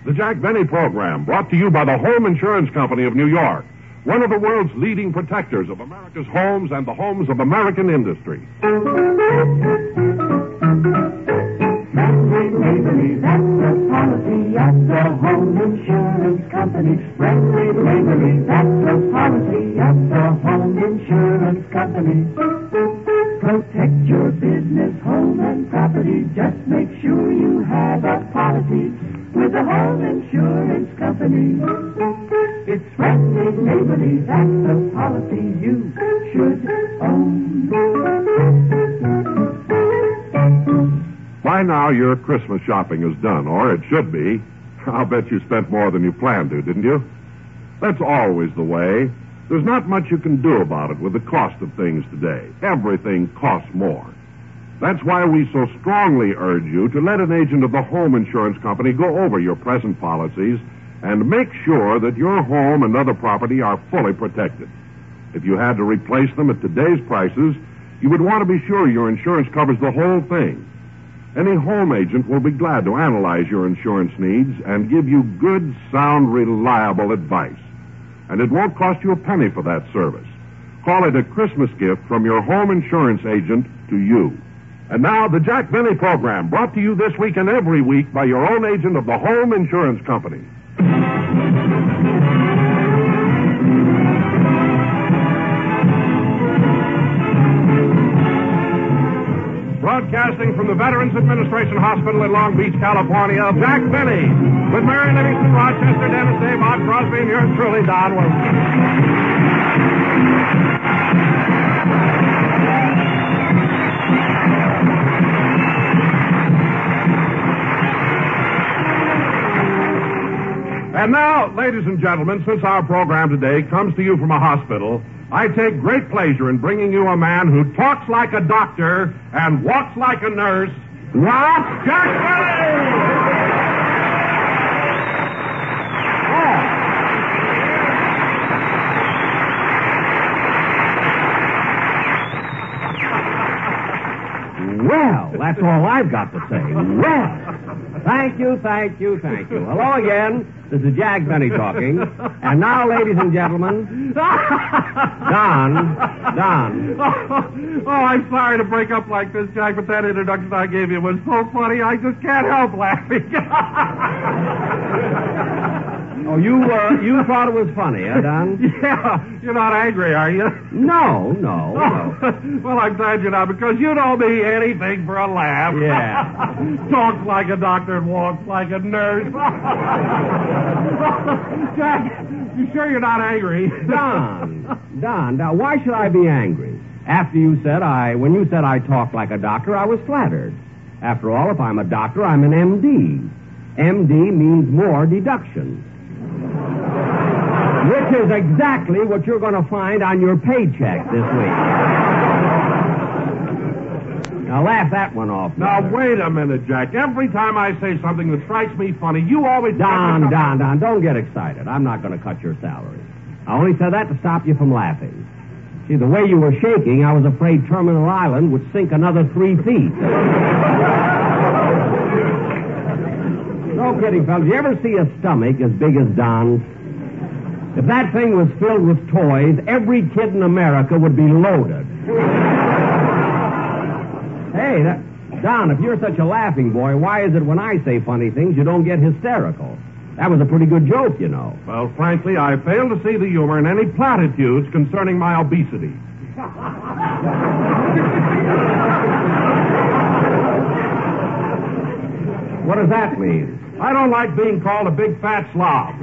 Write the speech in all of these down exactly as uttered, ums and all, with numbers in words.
The Jack Benny Program, brought to you by the Home Insurance Company of New York, one of the world's leading protectors of America's homes and the homes of American industry. Friendly neighborly, that's the policy at the Home Insurance Company. Friendly neighborly, that's the policy at the Home Insurance Company. Protect your business, home, and property. Just make sure you have a policy with the Home Insurance Company. It's friendly neighborly, that's the policy you should own. By now, your Christmas shopping is done, or it should be. I'll bet you spent more than you planned to, didn't you? That's always the way. There's not much you can do about it with the cost of things today. Everything costs more. That's why we so strongly urge you to let an agent of the Home Insurance Company go over your present policies and make sure that your home and other property are fully protected. If you had to replace them at today's prices, you would want to be sure your insurance covers the whole thing. Any home agent will be glad to analyze your insurance needs and give you good, sound, reliable advice. And it won't cost you a penny for that service. Call it a Christmas gift from your home insurance agent to you. And now, the Jack Benny Program, brought to you this week and every week by your own agent of the Home Insurance Company. Broadcasting from the Veterans Administration Hospital in Long Beach, California, Jack Benny, with Mary Livingston, Rochester, Dennis Day, Bob Crosby, and yours truly, Don Wilson. And now, ladies and gentlemen, since our program today comes to you from a hospital, I take great pleasure in bringing you a man who talks like a doctor and walks like a nurse. What? Jack Benny! Oh. Well, that's all I've got to say. Well. Thank you, thank you, thank you. Hello again. This is Jack Benny talking. And now, ladies and gentlemen, Don, Don. Oh, oh, I'm sorry to break up like this, Jack, but that introduction I gave you was so funny, I just can't help laughing. Oh, you uh, you thought it was funny, huh, Don? Yeah. You're not angry, are you? No, no, no. Well, I'm glad you're not, because you don't be anything for a laugh. Yeah. Talks like a doctor and walks like a nurse. Jack, you sure you're not angry? Don, Don, now why should I be angry? After you said I, when you said I talked like a doctor, I was flattered. After all, if I'm a doctor, I'm an M D. M D means more deduction. Which is exactly what you're going to find on your paycheck this week. Now, laugh that one off. Now, wait a minute, Jack. Every time I say something that strikes me funny, you always... Don, Don, Don, don't get excited. I'm not going to cut your salary. I only said that to stop you from laughing. See, the way you were shaking, I was afraid Terminal Island would sink another three feet. No kidding, fellas. You ever see a stomach as big as Don's? If that thing was filled with toys, every kid in America would be loaded. Hey, that, Don, if you're such a laughing boy, why is it when I say funny things you don't get hysterical? That was a pretty good joke, you know. Well, frankly, I fail to see the humor in any platitudes concerning my obesity. What does that mean? I don't like being called a big fat slob.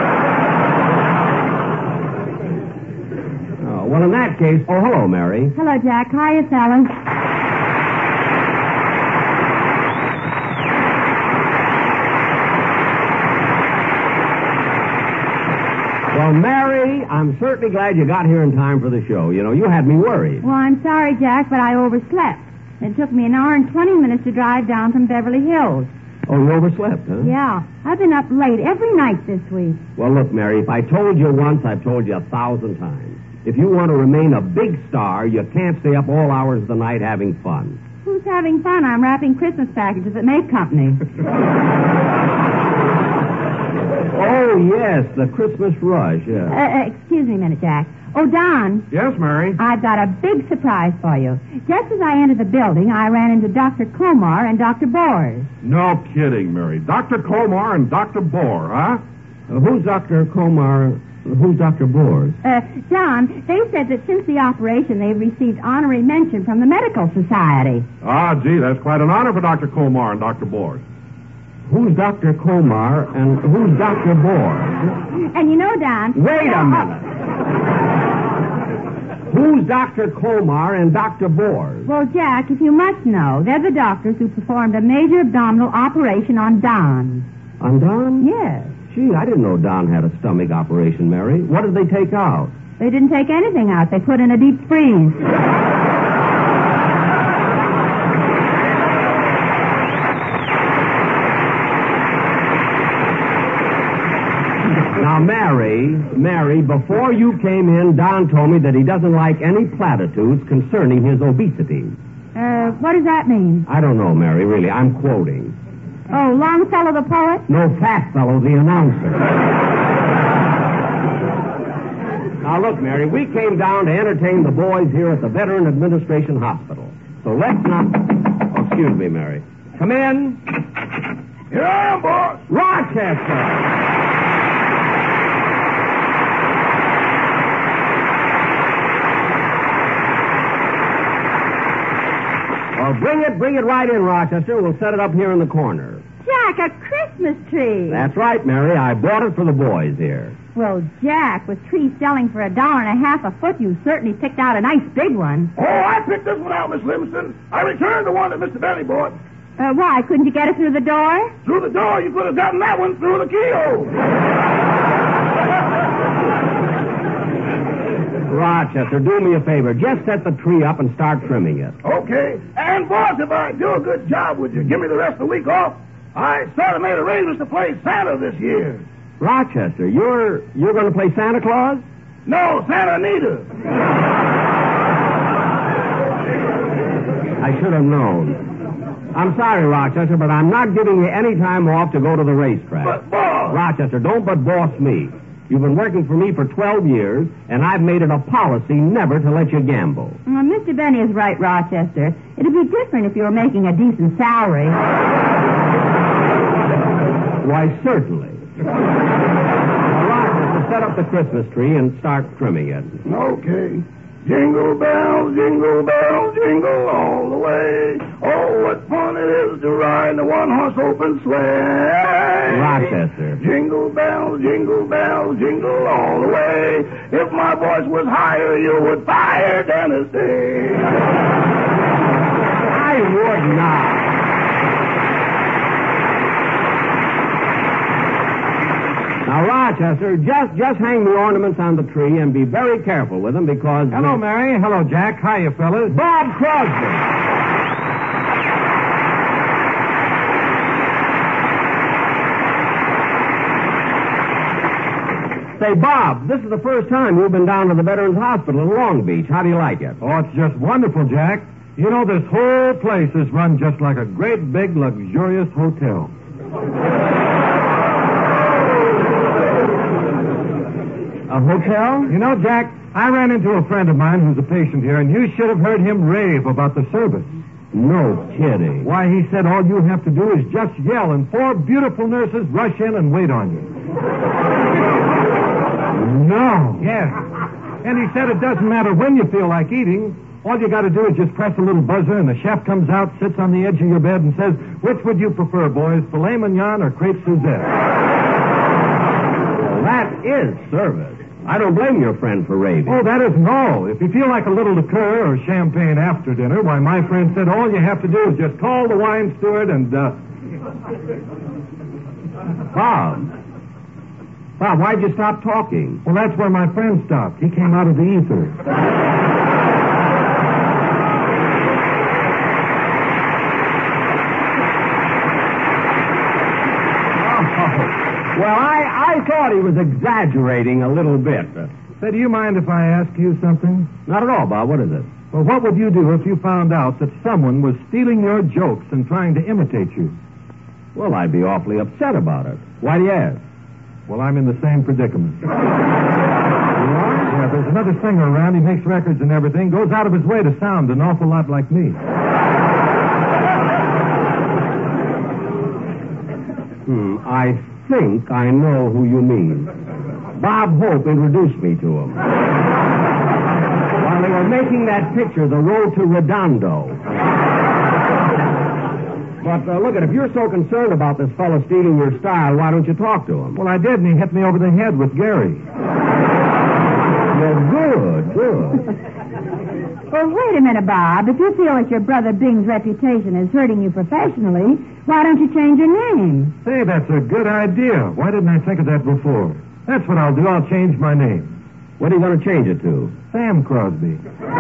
Oh, well, in that case... Oh, hello, Mary. Hello, Jack. Hiya, Sally. Well, Mary, I'm certainly glad you got here in time for the show. You know, you had me worried. Well, I'm sorry, Jack, but I overslept. It took me an hour and twenty minutes to drive down from Beverly Hills. Oh, you overslept, huh? Yeah. I've been up late every night this week. Well, look, Mary, if I told you once, I've told you a thousand times. If you want to remain a big star, you can't stay up all hours of the night having fun. Who's having fun? I'm wrapping Christmas packages at Make Company. yes, the Christmas rush, yeah. Uh, uh, excuse me a minute, Jack. Oh, Don. Yes, Mary? I've got a big surprise for you. Just as I entered the building, I ran into Doctor Komar and Doctor Boers. No kidding, Mary. Doctor Komar and Doctor Bohr, huh? Uh, who's Doctor Komar? Who's Doctor Boers? Uh, John, they said that since the operation, they've received honorary mention from the Medical Society. Ah, gee, that's quite an honor for Doctor Komar and Doctor Bohr. Who's Doctor Komar and who's Doctor Boers? And you know, Don... Wait a minute. Who's Doctor Komar and Doctor Boers? Well, Jack, if you must know, they're the doctors who performed a major abdominal operation on Don. On Don? Yes. Gee, I didn't know Don had a stomach operation, Mary. What did they take out? They didn't take anything out. They put in a deep freeze. Now, Mary, Mary, before you came in, Don told me that he doesn't like any platitudes concerning his obesity. Uh, what does that mean? I don't know, Mary, really. I'm quoting. Oh, Longfellow the poet? No, Fatfellow the announcer. Now, look, Mary, we came down to entertain the boys here at the Veteran Administration Hospital. So let's not... Oh, excuse me, Mary. Come in. Here I am, boss. Rochester. Well, bring it, bring it right in, Rochester. We'll set it up here in the corner. Jack, a Christmas tree. That's right, Mary. I bought it for the boys here. Well, Jack, with trees selling for a dollar and a half a foot, you certainly picked out a nice big one. Oh, I picked this one out, Miss Livingston. I returned the one that Mister Benny bought. Uh, why? Couldn't you get it through the door? Through the door, you could have gotten that one through the keyhole. Rochester, do me a favor. Just set the tree up and start trimming it. Okay. And, boss, if I do a good job, would you give me the rest of the week off? I sort of made arrangements to play Santa this year. Rochester, you're you're going to play Santa Claus? No, Santa Anita. I should have known. I'm sorry, Rochester, but I'm not giving you any time off to go to the racetrack. But, boss... Rochester, don't but boss me. You've been working for me for twelve years, and I've made it a policy never to let you gamble. Well, Mister Benny is right, Rochester. It'd be different if you were making a decent salary. Why, certainly. Now, Rochester, set up the Christmas tree and start trimming it. Okay. Jingle bells, jingle bells, jingle all the way. Oh, what fun it is to ride in a one-horse open sleigh. Rochester. Jingle bells, jingle bells, jingle all the way. If my voice was higher, you would fire Dennis Day. I would not. Now, Rochester, just just hang the ornaments on the tree and be very careful with them because... Hello, Mary. Hello, Jack. Hiya, fellas. Bob Crosby. Say, Bob, this is the first time you've been down to the Veterans Hospital in Long Beach. How do you like it? Oh, it's just wonderful, Jack. You know, this whole place is run just like a great, big, luxurious hotel. A hotel? You know, Jack, I ran into a friend of mine who's a patient here, and you should have heard him rave about the service. No kidding. Why, he said all you have to do is just yell, and four beautiful nurses rush in and wait on you. No. Yes. And he said it doesn't matter when you feel like eating. All you got to do is just press a little buzzer, and the chef comes out, sits on the edge of your bed, and says, "Which would you prefer, boys, filet mignon or crepe Suzette?" Well, that is service. I don't blame your friend for raving. Oh, that isn't all. If you feel like a little liqueur or champagne after dinner, why, my friend said all you have to do is just call the wine steward and, uh... Bob. Bob, why'd you stop talking? Well, that's where my friend stopped. He came out of the ether. Well, I, I thought he was exaggerating a little bit. Say, do you mind if I ask you something? Not at all, Bob. What is it? Well, what would you do if you found out that someone was stealing your jokes and trying to imitate you? Well, I'd be awfully upset about it. Why do you ask? Well, I'm in the same predicament. You are? Yeah, there's another singer around. He makes records and everything. Goes out of his way to sound an awful lot like me. Hmm, I think I know who you mean. Bob Hope introduced me to him. While they were making that picture, The Road to Redondo. But uh, look, at if you're so concerned about this fellow stealing your style, why don't you talk to him? Well, I did, and he hit me over the head with Gary. Well, good, good. Well, wait a minute, Bob. If you feel that your brother Bing's reputation is hurting you professionally, why don't you change your name? Say, that's a good idea. Why didn't I think of that before? That's what I'll do. I'll change my name. What do you want to change it to? Sam Crosby.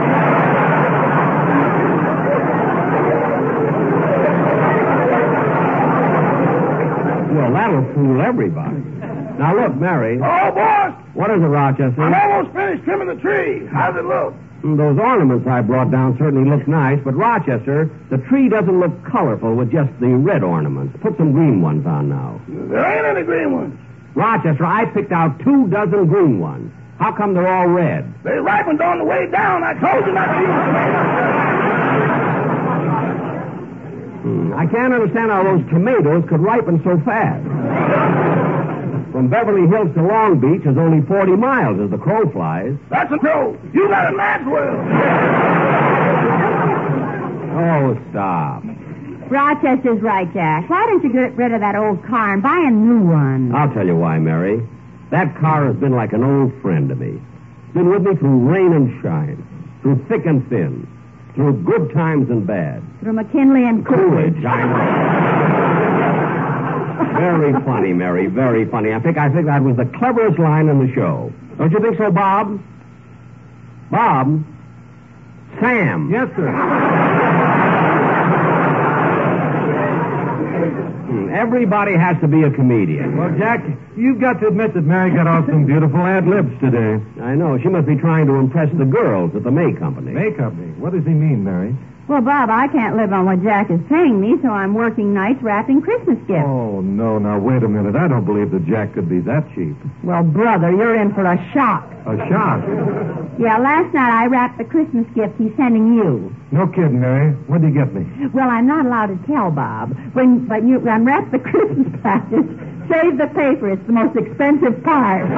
Well, that'll fool everybody. Now, look, Mary. Oh, boss! What is it, Rochester? I'm almost finished trimming the tree. How's it look? Mm, Those ornaments I brought down certainly look nice, but Rochester, the tree doesn't look colorful with just the red ornaments. Put some green ones on now. There ain't any green ones. Rochester, I picked out two dozen green ones. How come they're all red? They ripened on the way down. I told you not to use tomatoes. Hmm, I can't understand how those tomatoes could ripen so fast. From Beverly Hills to Long Beach is only forty miles as the crow flies. That's a crow. You got a Maxwell. Oh, stop. Rochester's right, Jack. Why don't you get rid of that old car and buy a new one? I'll tell you why, Mary. That car has been like an old friend to me. It's been with me through rain and shine, through thick and thin, through good times and bad. Through McKinley and Coolidge. Coolidge, I know. Very funny, Mary, very funny. I think I think that was the cleverest line in the show. Don't you think so, Bob? Bob? Sam. Yes, sir. Hmm, Everybody has to be a comedian. Well, Jack, you've got to admit that Mary got off some beautiful ad libs today. I know. She must be trying to impress the girls at the May Company. May Company. What does he mean, Mary? Well, Bob, I can't live on what Jack is paying me, so I'm working nights wrapping Christmas gifts. Oh, no, now, wait a minute. I don't believe that Jack could be that cheap. Well, brother, you're in for a shock. A shock? Yeah, last night I wrapped the Christmas gift he's sending you. No kidding, Mary. What did you get me? Well, I'm not allowed to tell, Bob. When, but you unwrap the Christmas package, save the paper. It's the most expensive part.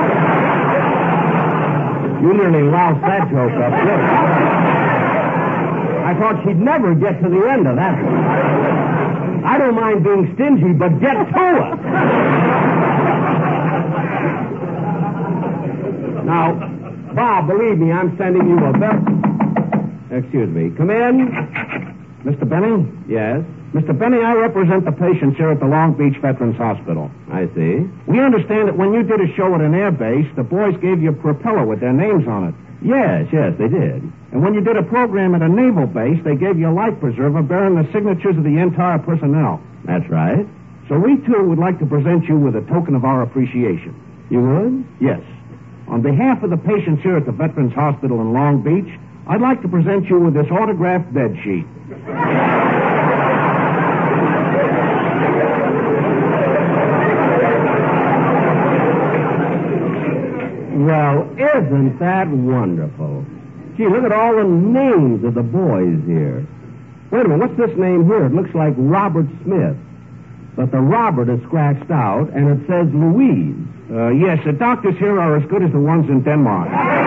You nearly loused that joke up, didn't you? I thought she'd never get to the end of that one. I don't mind being stingy, but get to it. Now, Bob, believe me, I'm sending you a bet. Excuse me. Come in. Mister Benny? Yes, Mister Benny, I represent the patients here at the Long Beach Veterans Hospital. I see. We understand that when you did a show at an air base, the boys gave you a propeller with their names on it. Yes, yes, they did. And when you did a program at a naval base, they gave you a life preserver bearing the signatures of the entire personnel. That's right. So we, too, would like to present you with a token of our appreciation. You would? Yes. On behalf of the patients here at the Veterans Hospital in Long Beach, I'd like to present you with this autographed bed sheet. Well, isn't that wonderful? Gee, look at all the names of the boys here. Wait a minute, what's this name here? It looks like Robert Smith. But the Robert is scratched out, and it says Louise. Uh, yes, the doctors here are as good as the ones in Denmark.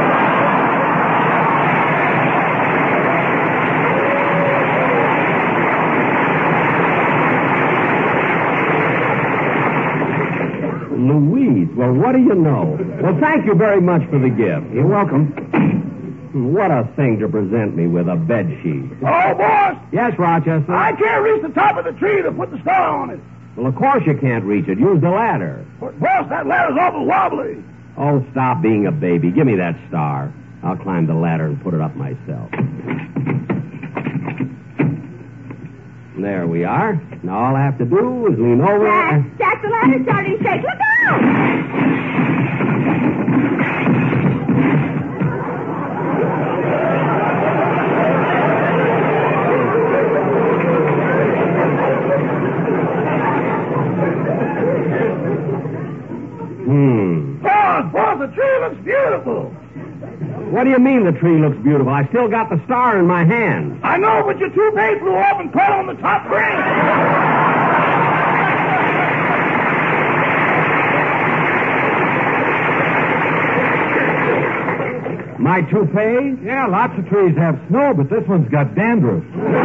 Louise. Well, what do you know? Well, thank you very much for the gift. You're welcome. What a thing to present me with, a bed sheet. Oh, boss! Yes, Rochester? I can't reach the top of the tree to put the star on it. Well, of course you can't reach it. Use the ladder. But, boss, that ladder's awful wobbly. Oh, stop being a baby. Give me that star. I'll climb the ladder and put it up myself. There we are. Now all I have to do is lean over Jack, and... Jack, the ladder's starting to shake. Look out! Hmm. Boss, boss, the tree looks beautiful. What do you mean the tree looks beautiful? I still got the star in my hand. I know, but your toupee flew off and caught on the top branch. My toupee? Yeah, lots of trees have snow, but this one's got dandruff.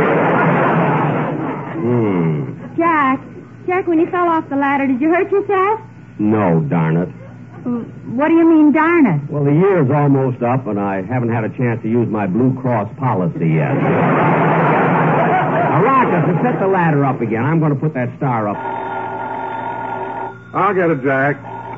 Hmm. Jack, Jack, when you fell off the ladder, did you hurt yourself? No, darn it. What do you mean, darn it? Well, the year's almost up, and I haven't had a chance to use my Blue Cross policy yet. Now, Rochester, set the ladder up again. I'm going to put that star up. I'll get it, Jack.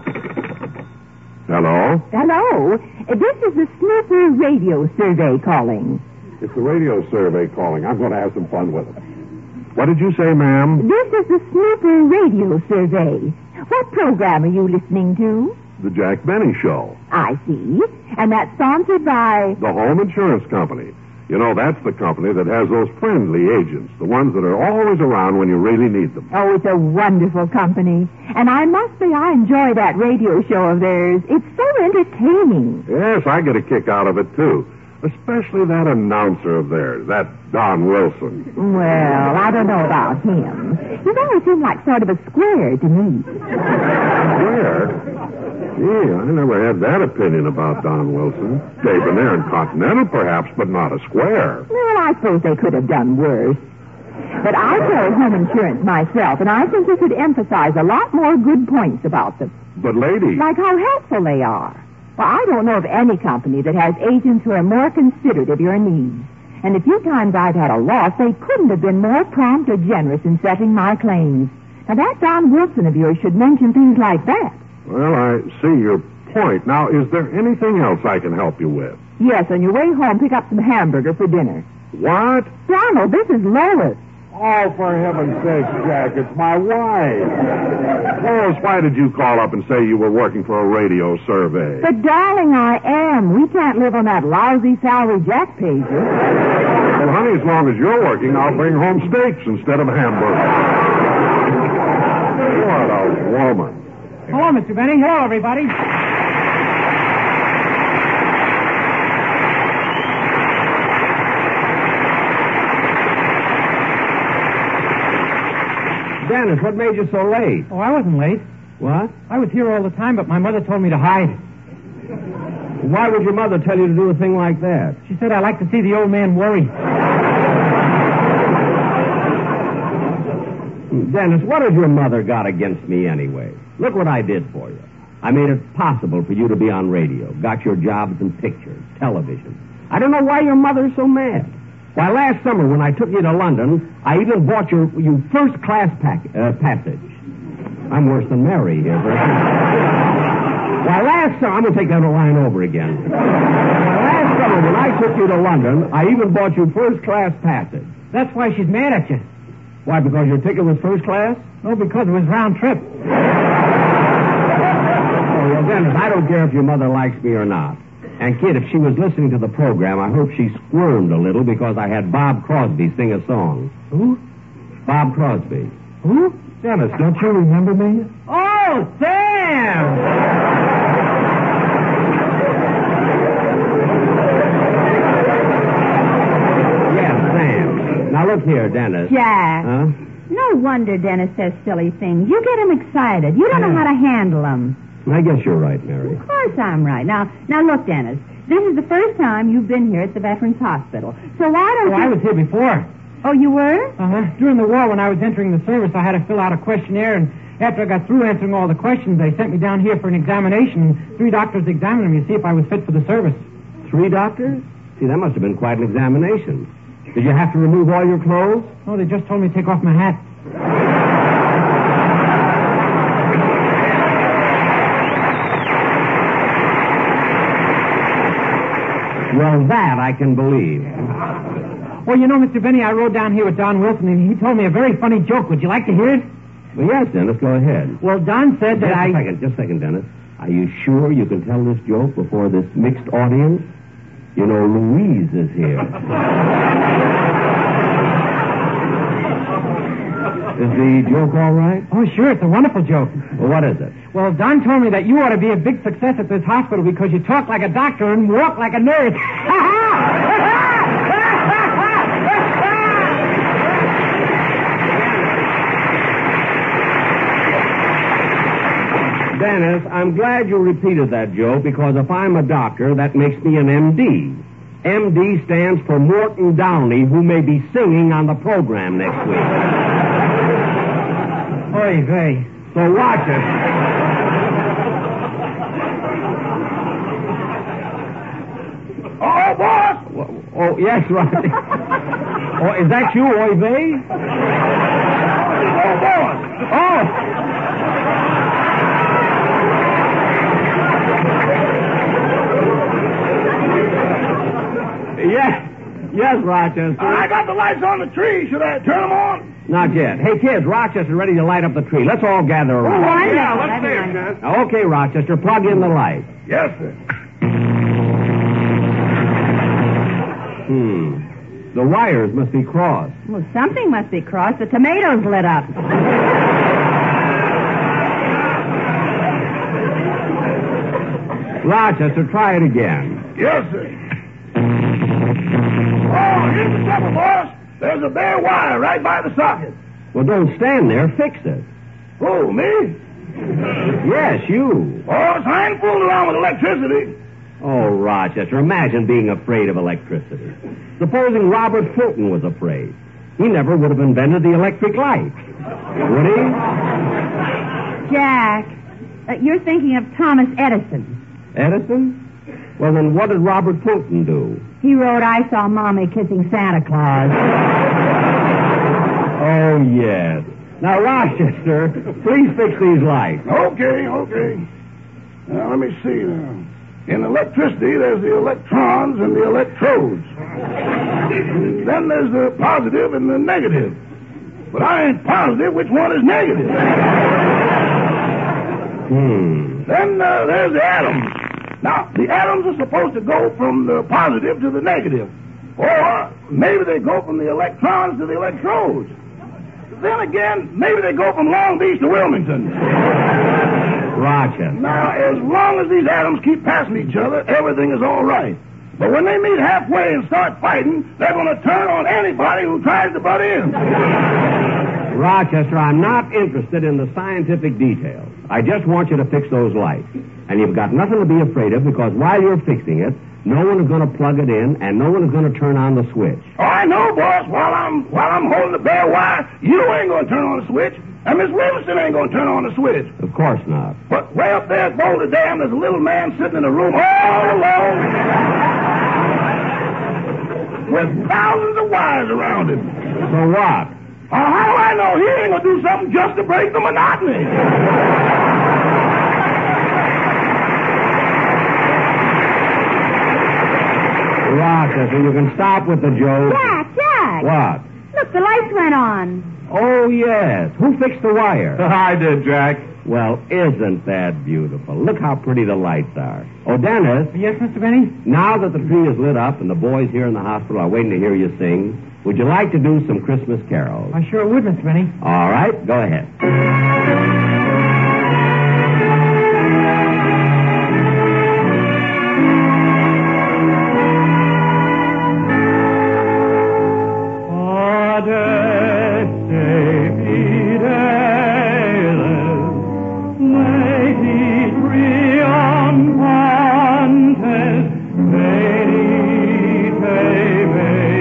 Hello? Hello. This is the Snooper Radio Survey calling. It's the radio survey calling. I'm going to have some fun with it. What did you say, ma'am? This is the Snooper Radio Survey. What program are you listening to? The Jack Benny Show. I see. And that's sponsored by... The Home Insurance Company. You know, that's the company that has those friendly agents, the ones that are always around when you really need them. Oh, it's a wonderful company. And I must say I enjoy that radio show of theirs. It's so entertaining. Yes, I get a kick out of it, too. Especially that announcer of theirs, that Don Wilson. Well, I don't know about him. He's always seemed like sort of a square to me. Square? Gee, I never had that opinion about Don Wilson. Debonair and continental, perhaps, but not a square. Well, I suppose they could have done worse. But I carry home insurance myself, and I think you should emphasize a lot more good points about them. But, lady... Like how helpful they are. Well, I don't know of any company that has agents who are more considerate of your needs. And the few times I've had a loss, they couldn't have been more prompt or generous in settling my claims. Now, that Don Wilson of yours should mention things like that. Well, I see your point. Now, is there anything else I can help you with? Yes, on your way home, pick up some hamburger for dinner. What? Donald, this is Lois. Oh, for heaven's sake, Jack, it's my wife. Lois, why did you call up and say you were working for a radio survey? But, darling, I am. We can't live on that lousy salary Jack pays us. Well, honey, as long as you're working, I'll bring home steaks instead of hamburgers. What a woman. Hello, Mister Benny. Hello, everybody. Dennis, what made you so late? Oh, I wasn't late. What? I was here all the time, but my mother told me to hide. Why would your mother tell you to do a thing like that? She said I like to see the old man worry. Dennis, what has your mother got against me anyway? Look what I did for you. I made it possible for you to be on radio. Got your jobs in pictures, television. I don't know why your mother's so mad. Why, last summer when I took you to London, I even bought your, you first-class pack, uh, passage. I'm worse than Mary here. But... Why, last summer... I'm going to take that line over again. Why, last summer when I took you to London, I even bought you first-class passage. That's why she's mad at you. Why, because your ticket was first class? No, because it was round trip. Oh, well, Dennis, I don't care if your mother likes me or not. And, kid, if she was listening to the program, I hope she squirmed a little because I had Bob Crosby sing a song. Who? Bob Crosby. Who? Dennis, don't you remember me? Oh, Sam! Yes, Sam. Now, look here, Dennis. Jack. Huh? No wonder Dennis says silly things. You get him excited. You don't know how to handle him. I guess you're right, Mary. Of course I'm right. Now, now look, Dennis. This is the first time you've been here at the Veterans Hospital. So why don't Oh, you... I was here before. Oh, you were? Uh-huh. During the war, when I was entering the service, I had to fill out a questionnaire, and after I got through answering all the questions, they sent me down here for an examination. Three doctors examined me to see if I was fit for the service. Three doctors? See, that must have been quite an examination. Did you have to remove all your clothes? No, they just told me to take off my hat. Well, that I can believe. Well, you know, Mister Benny, I rode down here with Don Wilson, and he told me a very funny joke. Would you like to hear it? Well, yes, Dennis, go ahead. Well, Don said that just I... Just a second, just a second, Dennis. Are you sure you can tell this joke before this mixed audience? You know, Louise is here. Is the joke all right? Oh, sure, it's a wonderful joke. Well, what is it? Well, Don told me that you ought to be a big success at this hospital because you talk like a doctor and walk like a nurse. Dennis, I'm glad you repeated that joke because if I'm a doctor, that makes me an M D. M D stands for Morton Downey, who may be singing on the program next week. Oy vey. So watch it. Oh, boss! Oh, yes, right. Oh, is that you, Oy vey? Oh, boss! Oh! Yes, yes, Rochester. I got the lights on the tree. Should I turn them on? Not yet. Hey, kids, Rochester's ready to light up the tree. Let's all gather around. Oh, I know. Yeah, let's see it, Ted. Okay, Rochester, plug in the light. Yes, sir. Hmm. The wires must be crossed. Well, something must be crossed. The tomatoes lit up. Rochester, try it again. Yes, sir. Oh, here's the trouble, boss. There's a bare wire right by the socket. Well, don't stand there. Fix it. Oh, me? Yes, you. Boss, I ain't fooling around with electricity. Oh, Rochester, imagine being afraid of electricity. Supposing Robert Fulton was afraid. He never would have invented the electric light. Would he? Jack, uh, you're thinking of Thomas Edison. Edison? Well, then what did Robert Fulton do? He wrote, I saw Mommy kissing Santa Claus. Oh, yes. Now, Rochester, please fix these lights. Okay, okay. Now, let me see now. In electricity, there's the electrons and the electrodes. And then there's the positive and the negative. But I ain't positive which one is negative. Hmm. Then uh, there's the atoms. Now, the atoms are supposed to go from the positive to the negative. Or maybe they go from the electrons to the electrodes. Then again, maybe they go from Long Beach to Wilmington. Rochester. Now, as long as these atoms keep passing each other, everything is all right. But when they meet halfway and start fighting, they're going to turn on anybody who tries to butt in. Rochester, I'm not interested in the scientific details. I just want you to fix those lights. And you've got nothing to be afraid of because while you're fixing it, no one is going to plug it in and no one is going to turn on the switch. Oh, I know, boss. While I'm while I'm holding the bare wire, you ain't going to turn on the switch, and Miss Livingston ain't going to turn on the switch. Of course not. But way up there at Boulder Dam, there's a little man sitting in a room all alone with thousands of wires around him. So what? Oh, how do I know? He ain't going to do something just to break the monotony. Rochester, you can stop with the joke. Jack, Jack. What? Look, the lights went on. Oh, yes. Who fixed the wire? I did, Jack. Well, isn't that beautiful? Look how pretty the lights are. Oh, Dennis. Yes, Mister Benny? Now that the tree is lit up and the boys here in the hospital are waiting to hear you sing, would you like to do some Christmas carols? I sure would, Mister Benny. All right, go ahead.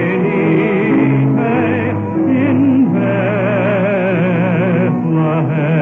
Bethlehem.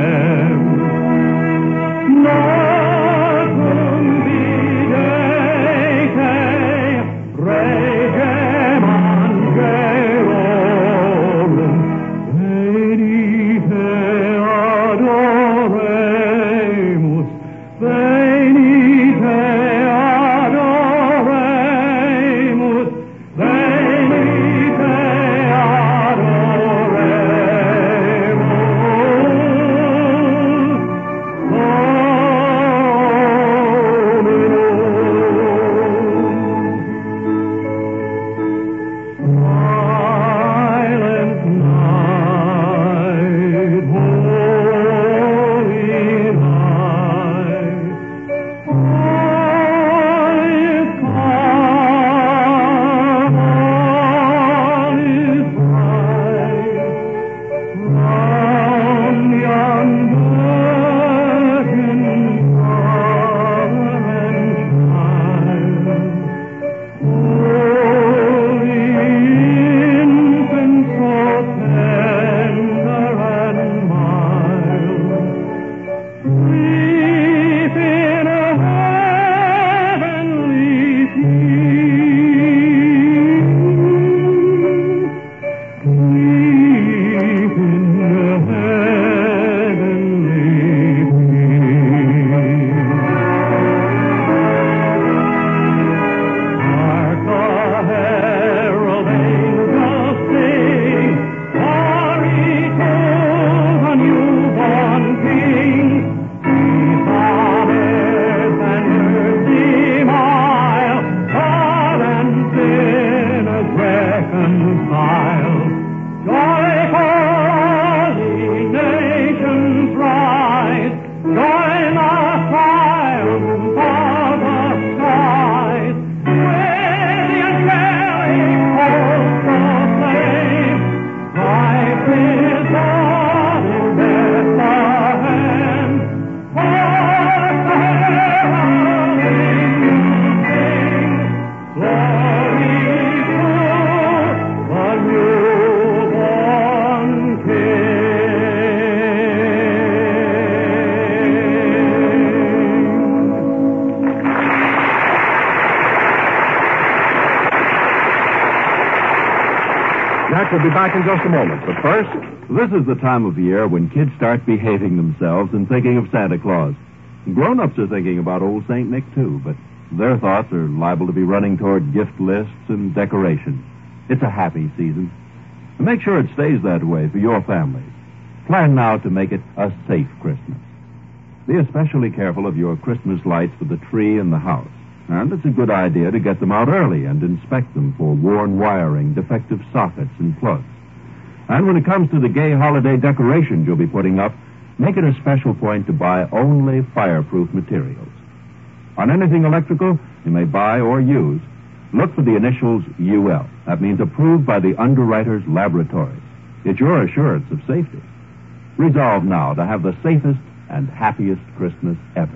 will be back in just a moment. But first, this is the time of year when kids start behaving themselves and thinking of Santa Claus. Grown-ups are thinking about old Saint Nick, too, but their thoughts are liable to be running toward gift lists and decorations. It's a happy season. And make sure it stays that way for your family. Plan now to make it a safe Christmas. Be especially careful of your Christmas lights for the tree and the house. And it's a good idea to get them out early and inspect them for worn wiring, defective sockets, and plugs. And when it comes to the gay holiday decorations you'll be putting up, make it a special point to buy only fireproof materials. On anything electrical you may buy or use, look for the initials U L. That means approved by the Underwriters Laboratories. It's your assurance of safety. Resolve now to have the safest and happiest Christmas ever.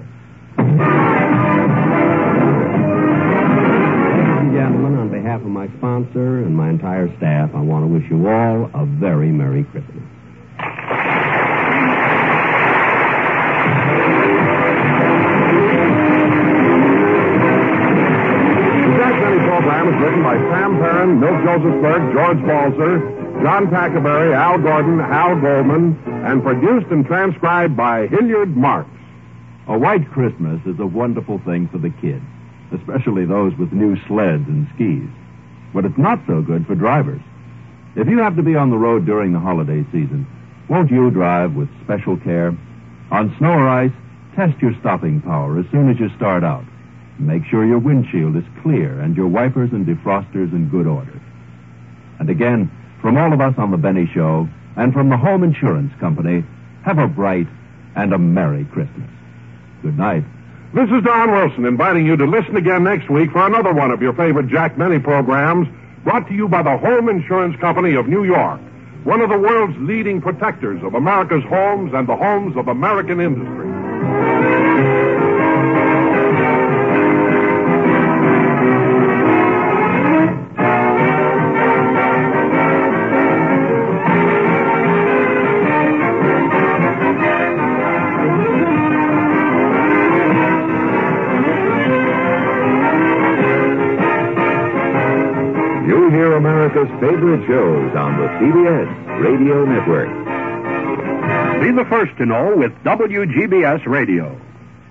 Gentlemen, on behalf of my sponsor and my entire staff, I want to wish you all a very Merry Christmas. The Jack Benny program is written by Sam Perrin, Milt Josephsberg, George Balzer, John Tackerberry, Al Gordon, Hal Goldman, and produced and transcribed by Hilliard Marks. A white Christmas is a wonderful thing for the kids, especially those with new sleds and skis. But it's not so good for drivers. If you have to be on the road during the holiday season, won't you drive with special care? On snow or ice, test your stopping power as soon as you start out. Make sure your windshield is clear and your wipers and defrosters in good order. And again, from all of us on the Benny Show and from the Home Insurance Company, have a bright and a Merry Christmas. Good night. This is Don Wilson inviting you to listen again next week for another one of your favorite Jack Benny programs, brought to you by the Home Insurance Company of New York, one of the world's leading protectors of America's homes and the homes of American industry. America's favorite shows on the C B S Radio Network. Be the first to know with W G B S Radio.